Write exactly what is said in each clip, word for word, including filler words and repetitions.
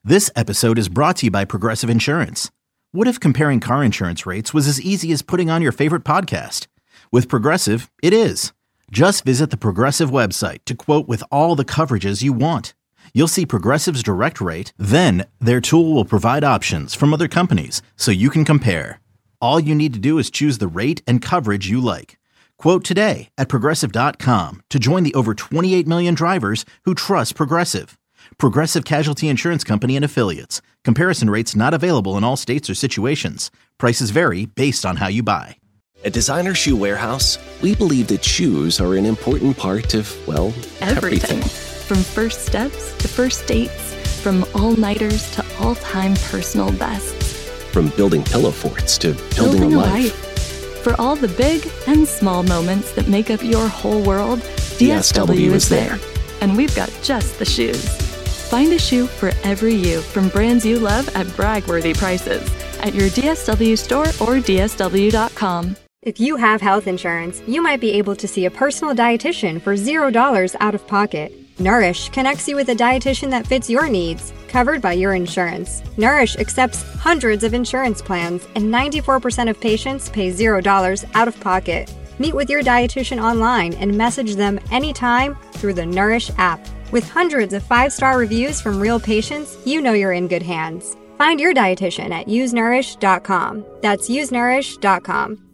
This episode is brought to you by Progressive Insurance. What if comparing car insurance rates was as easy as putting on your favorite podcast? With Progressive, it is. Just visit the Progressive website to quote with all the coverages you want. You'll see Progressive's direct rate, then their tool will provide options from other companies so you can compare. All you need to do is choose the rate and coverage you like. Quote today at progressive dot com to join the over twenty-eight million drivers who trust Progressive. Progressive Casualty Insurance Company and Affiliates. Comparison rates not available in all states or situations. Prices vary based on how you buy. At Designer Shoe Warehouse, we believe that shoes are an important part of, well, everything. everything. From first steps to first dates, from all-nighters to all-time personal bests. From building pillow forts to building, building a, a life. life. For all the big and small moments that make up your whole world, D S W, D S W is there. And we've got just the shoes. Find a shoe for every you from brands you love at brag-worthy prices at your D S W store or D S W dot com. If you have health insurance, you might be able to see a personal dietitian for zero dollars out of pocket. Nourish connects you with a dietitian that fits your needs, covered by your insurance. Nourish accepts hundreds of insurance plans, and ninety-four percent of patients pay zero dollars out of pocket. Meet with your dietitian online and message them anytime through the Nourish app. With hundreds of five-star reviews from real patients, you know you're in good hands. Find your dietitian at use nourish dot com. That's use nourish dot com.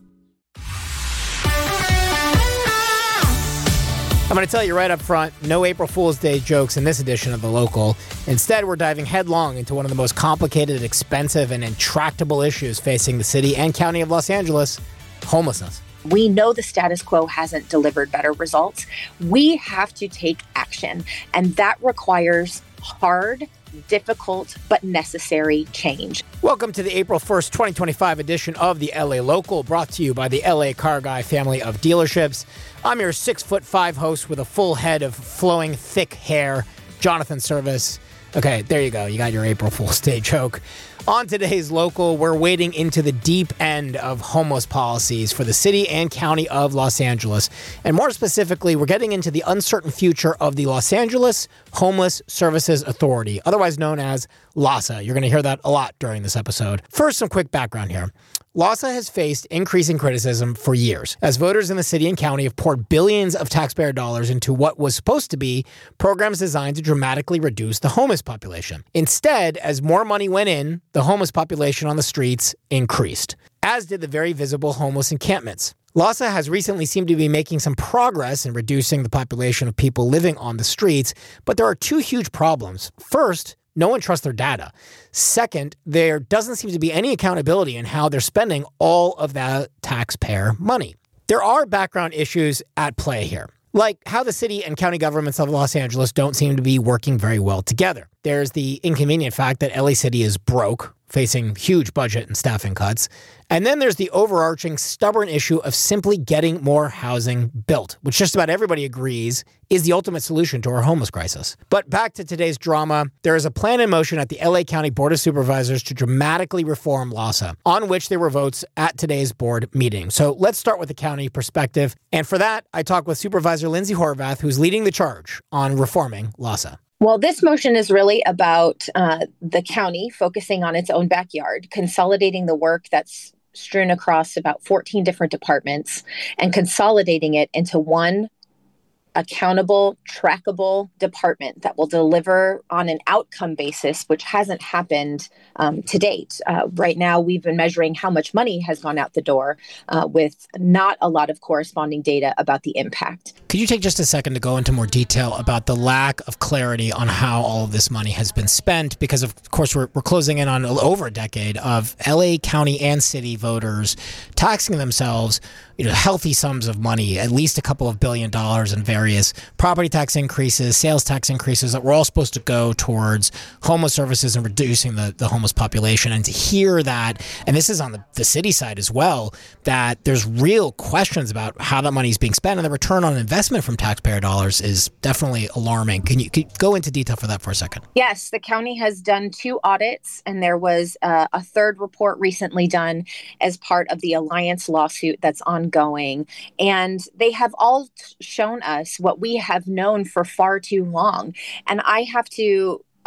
I'm going to tell you right up front, no April Fool's Day jokes in this edition of The Local. Instead, we're diving headlong into one of the most complicated, expensive, and intractable issues facing the city and county of Los Angeles, homelessness. We know the status quo hasn't delivered better results. We have to take action, and that requires hard, difficult, but necessary change. Welcome to the April first, twenty twenty-five edition of the L A Local, brought to you by the L A Car Guy family of dealerships. I'm your six foot five host with a full head of flowing, thick hair, Jonathan Service. Okay, there you go. You got your April Fool's Day joke. On today's Local, we're wading into the deep end of homeless policies for the city and county of Los Angeles. And more specifically, we're getting into the uncertain future of the Los Angeles Homeless Services Authority, otherwise known as LAHSA. You're going to hear that a lot during this episode. First, some quick background here. LAHSA has faced increasing criticism for years, as voters in the city and county have poured billions of taxpayer dollars into what was supposed to be programs designed to dramatically reduce the homeless population. Instead, as more money went in, the homeless population on the streets increased, as did the very visible homeless encampments. LAHSA has recently seemed to be making some progress in reducing the population of people living on the streets, but there are two huge problems. First, no one trusts their data. Second, there doesn't seem to be any accountability in how they're spending all of that taxpayer money. There are background issues at play here, like how the city and county governments of Los Angeles don't seem to be working very well together. There's the inconvenient fact that L A City is broke, facing huge budget and staffing cuts. And then there's the overarching stubborn issue of simply getting more housing built, which just about everybody agrees is the ultimate solution to our homeless crisis. But back to today's drama, there is a plan in motion at the L A County Board of Supervisors to dramatically reform LAHSA, on which there were votes at today's board meeting. So let's start with the county perspective. And for that, I talked with Supervisor Lindsay Horvath, who's leading the charge on reforming LAHSA. Well, this motion is really about uh, the county focusing on its own backyard, consolidating the work that's strewn across about fourteen different departments and consolidating it into one accountable, trackable department that will deliver on an outcome basis, which hasn't happened um, to date. Uh, right now, we've been measuring how much money has gone out the door uh, with not a lot of corresponding data about the impact. Could you take just a second to go into more detail about the lack of clarity on how all of this money has been spent? Because, of course, we're, we're closing in on over a decade of L A County and city voters taxing themselves, you know, healthy sums of money, at least a couple of billion dollars in various property tax increases, sales tax increases that were all supposed to go towards homeless services and reducing the, the homeless population. And to hear that, and this is on the, the city side as well, that there's real questions about how that money is being spent and the return on investment from taxpayer dollars is definitely alarming. Can you, can you go into detail for that for a second? Yes, the county has done two audits, and there was uh, a third report recently done as part of the Alliance lawsuit that's ongoing. And they have all t- shown us what we have known for far too long. And I have to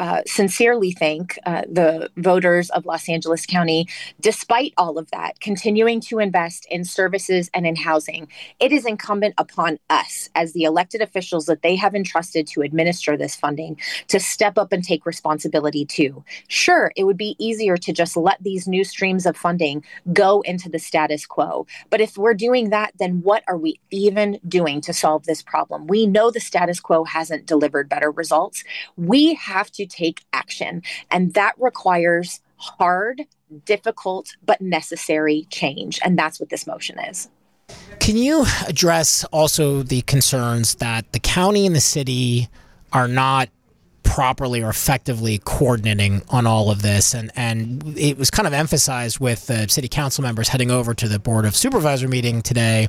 uh, sincerely thank uh, the voters of Los Angeles County, despite all of that, continuing to invest in services and in housing. It is incumbent upon us as the elected officials that they have entrusted to administer this funding to step up and take responsibility too. Sure, it would be easier to just let these new streams of funding go into the status quo. But if we're doing that, then what are we even doing to solve this problem? We know the status quo hasn't delivered better results. We have to take action, and that requires hard, difficult, but necessary change. And that's what this motion is. Can you address also the concerns that the county and the city are not properly or effectively coordinating on all of this? And and it was kind of emphasized with the city council members heading over to the Board of Supervisor meeting today.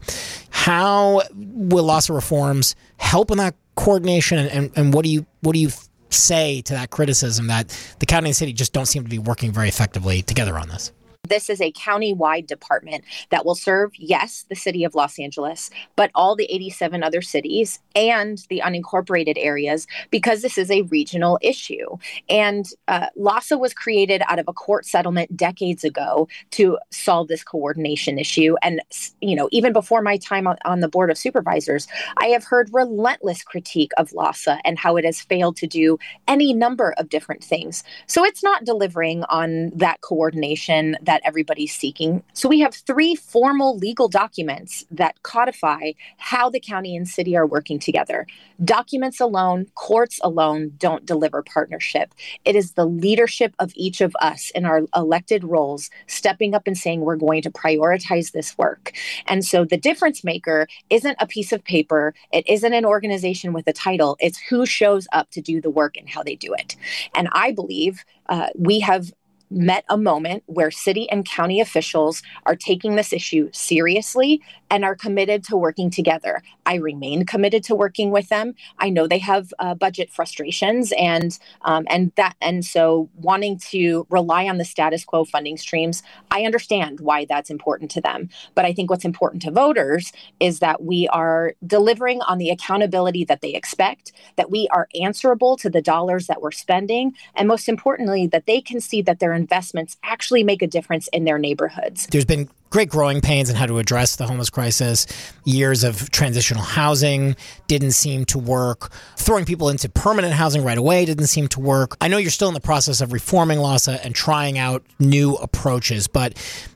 How will LAHSA reforms help in that coordination? And, and, and what do you what do you say to that criticism that the county and city just don't seem to be working very effectively together on this? This is a county-wide department that will serve, yes, the city of Los Angeles, but all the eighty-seven other cities and the unincorporated areas, because this is a regional issue. And uh, LAHSA was created out of a court settlement decades ago to solve this coordination issue. And, you know, even before my time on, on the Board of Supervisors, I have heard relentless critique of LAHSA and how it has failed to do any number of different things. So it's not delivering on that coordination that everybody's seeking. So we have three formal legal documents that codify how the county and city are working together. Documents alone, courts alone don't deliver partnership. It is the leadership of each of us in our elected roles stepping up and saying we're going to prioritize this work. And so the difference maker isn't a piece of paper. It isn't an organization with a title. It's who shows up to do the work and how they do it. And I believe uh, we have met a moment where city and county officials are taking this issue seriously and are committed to working together. I remain committed to working with them. I know they have uh, budget frustrations and um, and that and so wanting to rely on the status quo funding streams, I understand why that's important to them. But I think what's important to voters is that we are delivering on the accountability that they expect, that we are answerable to the dollars that we're spending, and most importantly, that they can see that their investments actually make a difference in their neighborhoods. There's been great growing pains in how to address the homeless crisis. Years of transitional housing didn't seem to work. Throwing people into permanent housing right away didn't seem to work. I know you're still in the process of reforming LAHSA and trying out new approaches, but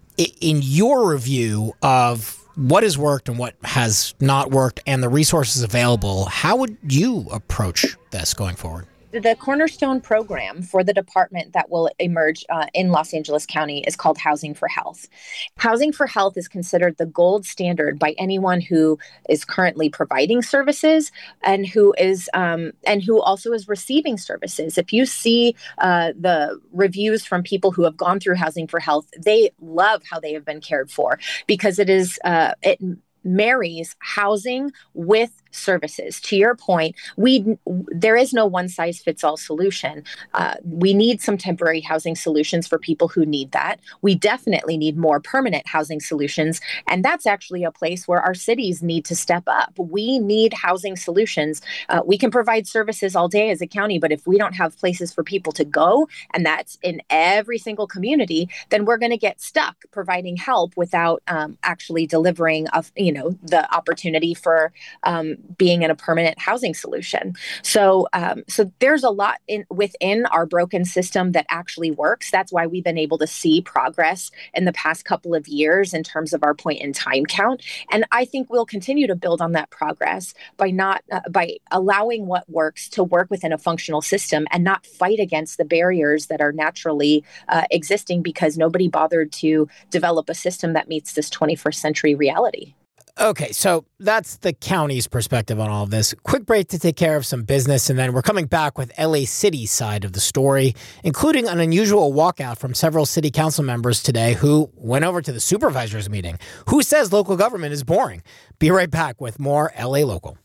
in your review of what has worked and what has not worked and the resources available, how would you approach this going forward? The cornerstone program for the department that will emerge uh, in Los Angeles County is called Housing for Health. Housing for Health is considered the gold standard by anyone who is currently providing services and who is um, and who also is receiving services. If you see uh, the reviews from people who have gone through Housing for Health, they love how they have been cared for because it is uh, it marries housing with services. To your point, we there is no one-size-fits-all solution. Uh, we need some temporary housing solutions for people who need that. We definitely need more permanent housing solutions, and that's actually a place where our cities need to step up. We need housing solutions. Uh, we can provide services all day as a county, but if we don't have places for people to go, and that's in every single community, then we're going to get stuck providing help without um, actually delivering of you know the opportunity for um, being in a permanent housing solution. So, um, so there's a lot in within our broken system that actually works. That's why we've been able to see progress in the past couple of years in terms of our point in time count. And I think we'll continue to build on that progress by not uh, by allowing what works to work within a functional system and not fight against the barriers that are naturally uh, existing because nobody bothered to develop a system that meets this twenty-first century reality. Okay, so that's the county's perspective on all of this. Quick break to take care of some business, and then we're coming back with L A City's side of the story, including an unusual walkout from several city council members today who went over to the supervisors meeting. Who says local government is boring? Be right back with more L A Local.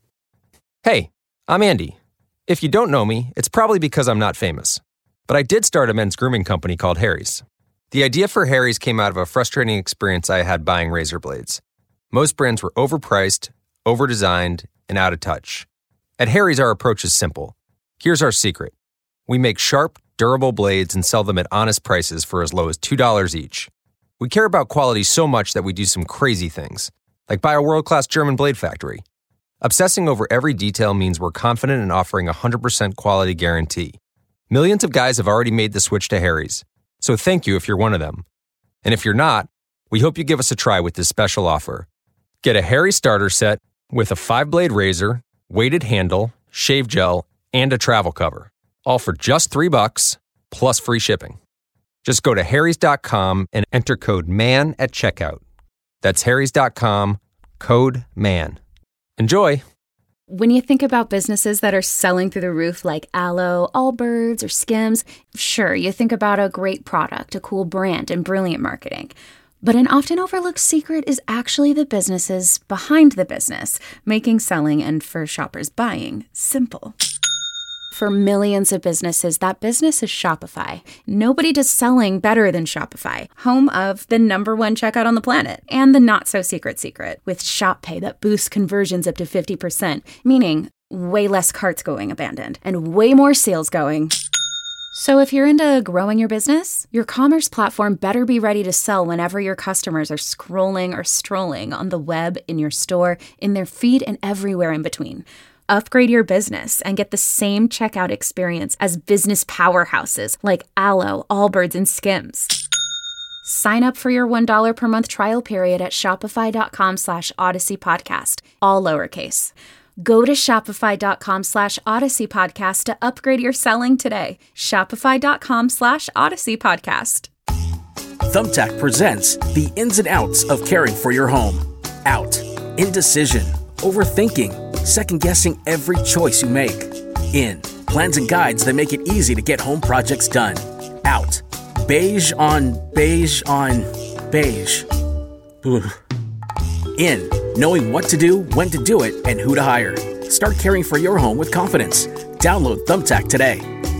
Hey, I'm Andy. If you don't know me, it's probably because I'm not famous. But I did start a men's grooming company called Harry's. The idea for Harry's came out of a frustrating experience I had buying razor blades. Most brands were overpriced, overdesigned, and out of touch. At Harry's, our approach is simple. Here's our secret. We make sharp, durable blades and sell them at honest prices for as low as two dollars each. We care about quality so much that we do some crazy things, like buy a world-class German blade factory. Obsessing over every detail means we're confident in offering a one hundred percent quality guarantee. Millions of guys have already made the switch to Harry's, so thank you if you're one of them. And if you're not, we hope you give us a try with this special offer. Get a Harry starter set with a five-blade razor, weighted handle, shave gel, and a travel cover, all for just three bucks plus free shipping. Just go to harrys dot com and enter code MAN at checkout. That's harrys dot com, code MAN. Enjoy! When you think about businesses that are selling through the roof like Aloe, Allbirds, or Skims, sure, you think about a great product, a cool brand, and brilliant marketing. But an often overlooked secret is actually the businesses behind the business, making selling and for shoppers buying simple. For millions of businesses, that business is Shopify. Nobody does selling better than Shopify, home of the number one checkout on the planet, and the not-so-secret secret, with Shop Pay that boosts conversions up to fifty percent, meaning way less carts going abandoned, and way more sales going. So if you're into growing your business, your commerce platform better be ready to sell whenever your customers are scrolling or strolling on the web, in your store, in their feed, and everywhere in between. Upgrade your business and get the same checkout experience as business powerhouses like Aloe, Allbirds, and Skims. Sign up for your one dollar per month trial period at shopify.com slash Odyssey Podcast, all lowercase. Go to shopify.com slash Odyssey Podcast to upgrade your selling today. Shopify.com slash Odyssey Podcast. Thumbtack presents the ins and outs of caring for your home. Out. Indecision. Overthinking. Second-guessing every choice you make. In. Plans and guides that make it easy to get home projects done. Out. Beige on beige on beige. Ugh. In. Knowing what to do, when to do it, and who to hire. Start caring for your home with confidence. Download Thumbtack today.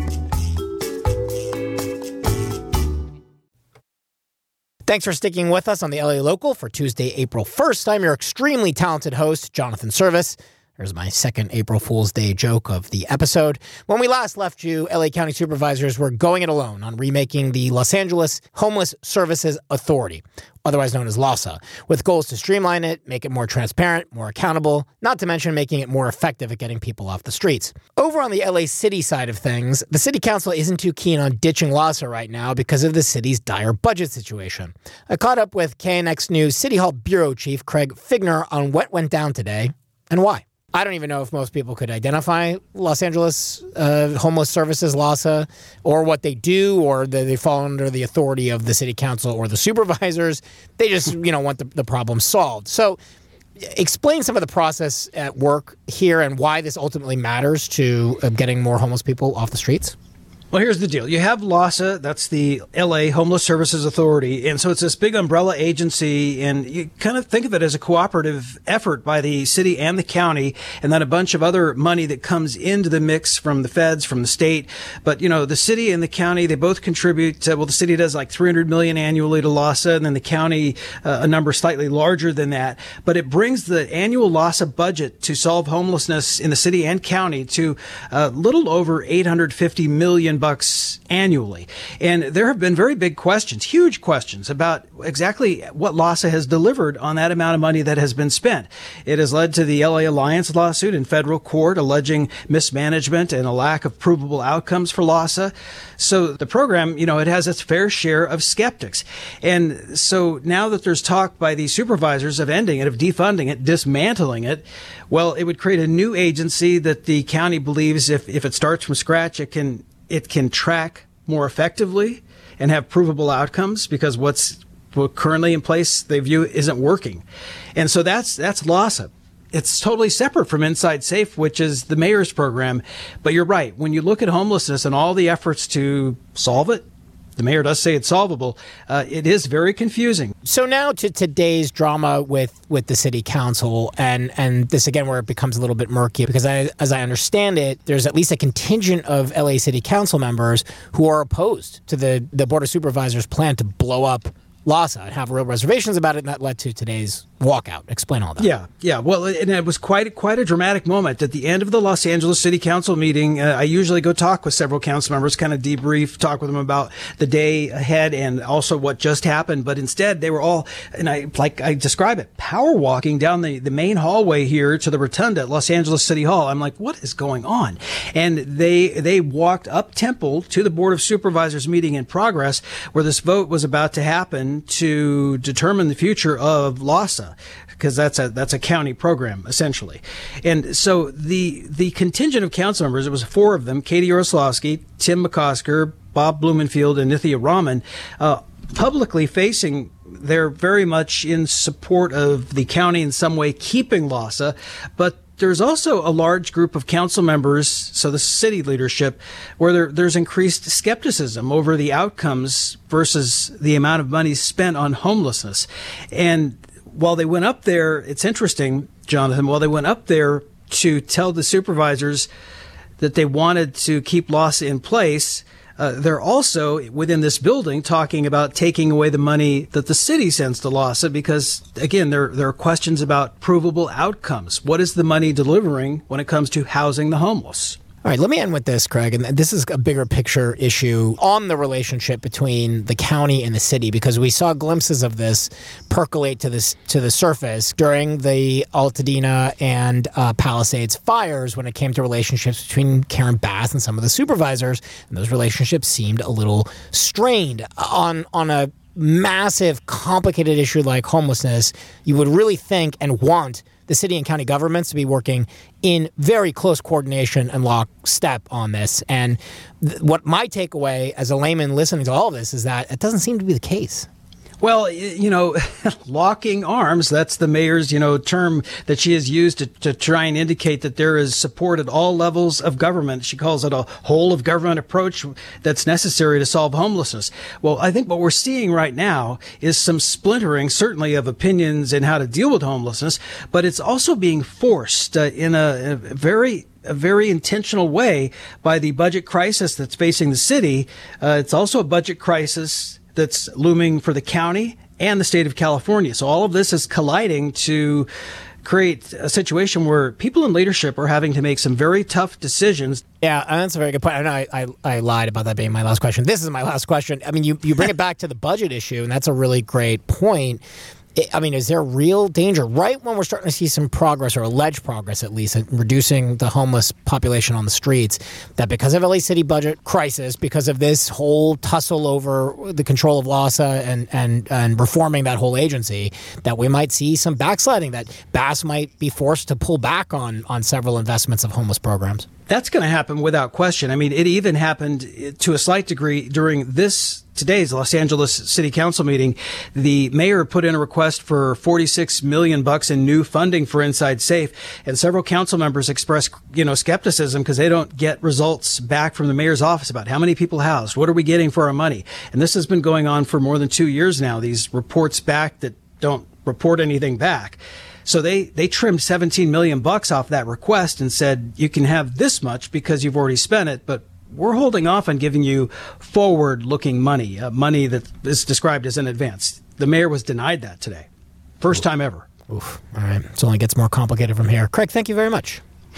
Thanks for sticking with us on the L A Local for Tuesday, April first. I'm your extremely talented host, Jonathan Service. There's my second April Fool's Day joke of the episode. When we last left you, L A County supervisors were going it alone on remaking the Los Angeles Homeless Services Authority, otherwise known as LAHSA, with goals to streamline it, make it more transparent, more accountable, not to mention making it more effective at getting people off the streets. Over on the L A City side of things, the City Council isn't too keen on ditching LAHSA right now because of the city's dire budget situation. I caught up with K N X News City Hall Bureau Chief Craig Figner on what went down today and why. I don't even know if most people could identify Los Angeles uh, Homeless Services, LAHSA, or what they do, or they, they fall under the authority of the city council or the supervisors. They just, you know, want the, the problem solved. So explain some of the process at work here and why this ultimately matters to uh, getting more homeless people off the streets. Well, here's the deal. You have LAHSA, that's the L A Homeless Services Authority, and so it's this big umbrella agency, and you kind of think of it as a cooperative effort by the city and the county, and then a bunch of other money that comes into the mix from the feds, from the state. But, you know, the city and the county, they both contribute, uh, well, the city does like three hundred million dollars annually to LAHSA, and then the county, uh, a number slightly larger than that. But it brings the annual LAHSA budget to solve homelessness in the city and county to a little over eight hundred fifty million dollars bucks annually. And there have been very big questions, huge questions about exactly what LAHSA has delivered on that amount of money that has been spent. It has led to the L A Alliance lawsuit in federal court alleging mismanagement and a lack of provable outcomes for LAHSA. So the program, you know, it has its fair share of skeptics. And so now that there's talk by the supervisors of ending it, of defunding it, dismantling it, well, it would create a new agency that the county believes if, if it starts from scratch, it can it can track more effectively and have provable outcomes, because what's currently in place they view isn't working. And so that's that's LAHSA. It's totally separate from Inside Safe, which is the mayor's program. But you're right. When you look at homelessness and all the efforts to solve it, the mayor does say it's solvable. Uh, it is very confusing. So now to today's drama with, with the city council, and, and this again where it becomes a little bit murky, because I, as I understand it, there's at least a contingent of L A city council members who are opposed to the, the Board of Supervisors' plan to blow up LAHSA and have real reservations about it, and that led to today's walkout. Explain all that. Yeah, yeah. Well, and it was quite quite a dramatic moment. At the end of the Los Angeles City Council meeting, uh, I usually go talk with several council members, kind of debrief, talk with them about the day ahead and also what just happened. But instead, they were all, and I like I describe it, power walking down the, the main hallway here to the rotunda at Los Angeles City Hall. I'm like, what is going on? And they they walked up Temple to the Board of Supervisors meeting in progress, where this vote was about to happen to determine the future of LAHSA, because that's a that's a county program essentially. And so the the contingent of council members, it was four of them: Katie Orslowski, Tim McCosker, Bob Blumenfield, and Nithya Raman, uh, publicly facing. They're very much in support of the county in some way keeping LAHSA, but there's also a large group of council members, so the city leadership, where there, there's increased skepticism over the outcomes versus the amount of money spent on homelessness. And while they went up there, it's interesting, Jonathan, while they went up there to tell the supervisors that they wanted to keep LAHSA in place, Uh, they're also within this building talking about taking away the money that the city sends to LAHSA because, again, there there are questions about provable outcomes. What is the money delivering when it comes to housing the homeless? All right, let me end with this, Craig, and this is a bigger picture issue on the relationship between the county and the city, because we saw glimpses of this percolate to this to the surface during the Altadena and uh, Palisades fires when it came to relationships between Karen Bass and some of the supervisors, and those relationships seemed a little strained. On on a massive, complicated issue like homelessness, you would really think and want the city and county governments to be working in very close coordination and lockstep on this. And th- what my takeaway as a layman listening to all of this is that it doesn't seem to be the case. Well, you know, locking arms, that's the mayor's, you know, term that she has used to, to try and indicate that there is support at all levels of government. She calls it a whole of government approach that's necessary to solve homelessness. Well, I think what we're seeing right now is some splintering, certainly of opinions in how to deal with homelessness, but it's also being forced uh, in a, a very a very intentional way by the budget crisis that's facing the city. Uh, it's also a budget crisis that's looming for the county and the state of California. So all of this is colliding to create a situation where people in leadership are having to make some very tough decisions. Yeah, that's a very good point. I know I, I, I lied about that being my last question. This is my last question. I mean, you, you bring it back to the budget issue, and that's a really great point. I mean, is there real danger right when we're starting to see some progress, or alleged progress at least, in reducing the homeless population on the streets, that because of L A City budget crisis, because of this whole tussle over the control of LAHSA and, and, and reforming that whole agency, that we might see some backsliding, that Bass might be forced to pull back on, on several investments of homeless programs? That's going to happen without question. I mean, it even happened to a slight degree during this today's Los Angeles City Council meeting. The mayor put in a request for forty-six million bucks in new funding for Inside Safe, and several council members expressed, you know, skepticism because they don't get results back from the mayor's office about how many people housed, what are we getting for our money. And this has been going on for more than two years now. These reports back that don't report anything back. So they, they trimmed seventeen million bucks off that request and said, you can have this much because you've already spent it, but we're holding off on giving you forward-looking money, uh, money that is described as in advance. The mayor was denied that today. First time ever. Oof. All right. It only gets more complicated from here. Craig, thank you very much.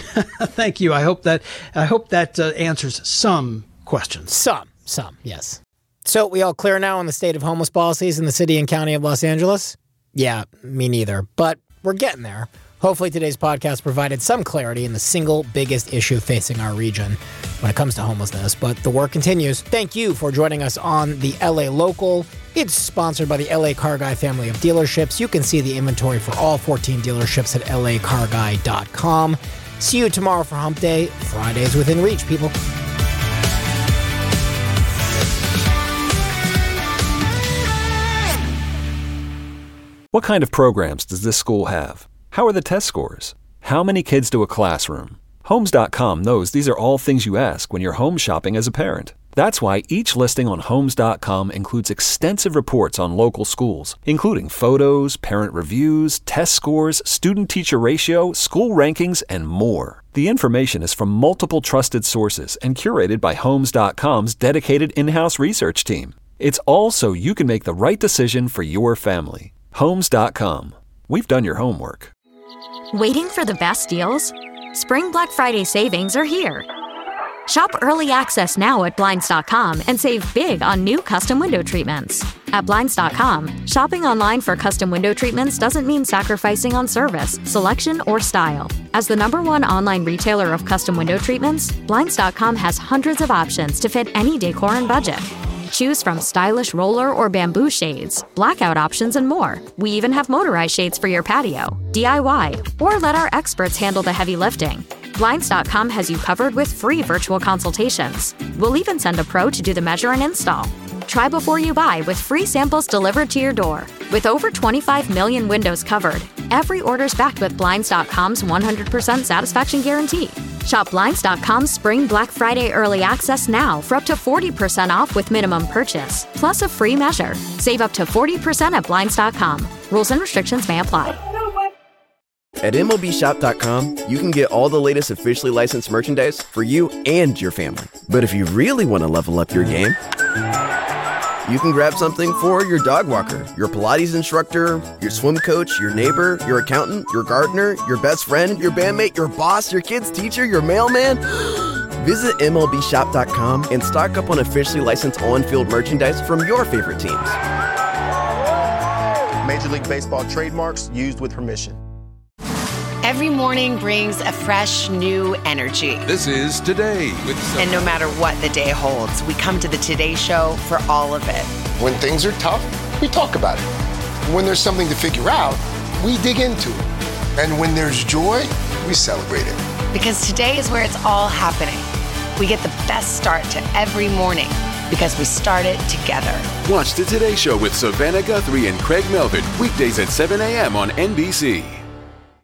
Thank you. I hope that I hope that uh, answers some questions. Some, some, yes. So we all clear now on the state of homeless policies in the city and county of Los Angeles? Yeah, me neither. But we're getting there. Hopefully today's podcast provided some clarity in the single biggest issue facing our region when it comes to homelessness. But the work continues. Thank you for joining us on the L A Local. It's sponsored by the L A Car Guy family of dealerships. You can see the inventory for all fourteen dealerships at L A car guy dot com. See you tomorrow for Hump Day. Friday's within reach, people. What kind of programs does this school have? How are the test scores? How many kids do a classroom? Homes dot com knows these are all things you ask when you're home shopping as a parent. That's why each listing on Homes dot com includes extensive reports on local schools, including photos, parent reviews, test scores, student-teacher ratio, school rankings, and more. The information is from multiple trusted sources and curated by Homes dot com's dedicated in-house research team. It's all so you can make the right decision for your family. Homes dot com. We've done your homework. Waiting for the best deals? Spring Black Friday savings are here. Shop early access now at Blinds dot com and save big on new custom window treatments. At Blinds dot com, shopping online for custom window treatments doesn't mean sacrificing on service, selection, or style. As the number one online retailer of custom window treatments, Blinds dot com has hundreds of options to fit any decor and budget. Choose from stylish roller or bamboo shades, blackout options, and more. We even have motorized shades for your patio, D I Y, or let our experts handle the heavy lifting. Blinds dot com has you covered with free virtual consultations. We'll even send a pro to do the measure and install. Try before you buy with free samples delivered to your door. With over twenty-five million windows covered, every order's backed with Blinds dot com's one hundred percent satisfaction guarantee. Shop Blinds dot com's Spring Black Friday Early Access now for up to forty percent off with minimum purchase, plus a free measure. Save up to forty percent at Blinds dot com. Rules and restrictions may apply. At M L B Shop dot com, you can get all the latest officially licensed merchandise for you and your family. But if you really want to level up your game, you can grab something for your dog walker, your Pilates instructor, your swim coach, your neighbor, your accountant, your gardener, your best friend, your bandmate, your boss, your kid's teacher, your mailman. Visit M L B Shop dot com and stock up on officially licensed on-field merchandise from your favorite teams. Major League Baseball trademarks used with permission. Every morning brings a fresh, new energy. This is Today with Sophie. And no matter what the day holds, we come to the Today Show for all of it. When things are tough, we talk about it. When there's something to figure out, we dig into it. And when there's joy, we celebrate it. Because today is where it's all happening. We get the best start to every morning because we start it together. Watch the Today Show with Savannah Guthrie and Craig Melvin, weekdays at seven a.m. on N B C.